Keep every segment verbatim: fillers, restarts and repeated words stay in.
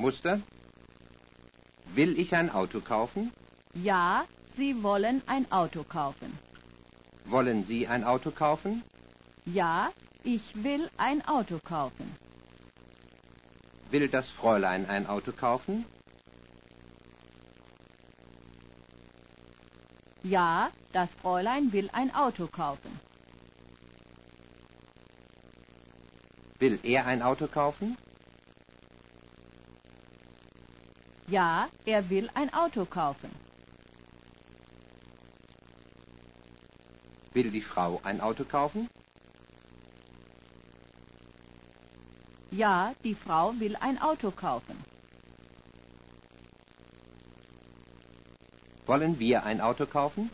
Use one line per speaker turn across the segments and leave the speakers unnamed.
Muster. Will ich ein Auto kaufen?
Ja, Sie wollen ein Auto kaufen.
Wollen Sie ein Auto kaufen?
Ja, ich will ein Auto kaufen.
Will das Fräulein ein Auto kaufen?
Ja, das Fräulein will ein Auto kaufen.
Will er ein Auto kaufen?
Ja, er will ein Auto kaufen.
Will die Frau ein Auto kaufen?
Ja, die Frau will ein Auto kaufen.
Wollen wir ein Auto kaufen?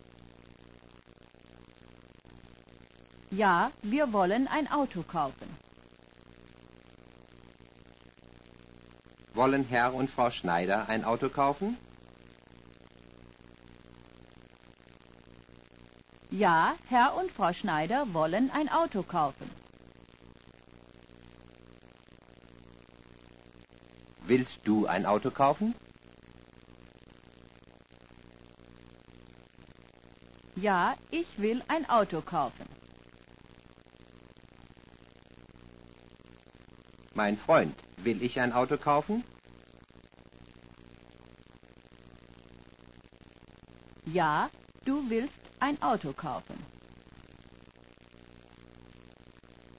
Ja, wir wollen ein Auto kaufen.
Wollen Herr und Frau Schneider ein Auto kaufen?
Ja, Herr und Frau Schneider wollen ein Auto kaufen.
Willst du ein Auto kaufen?
Ja, ich will ein Auto kaufen.
Mein Freund, will ich ein Auto kaufen?
Ja, du willst ein Auto kaufen.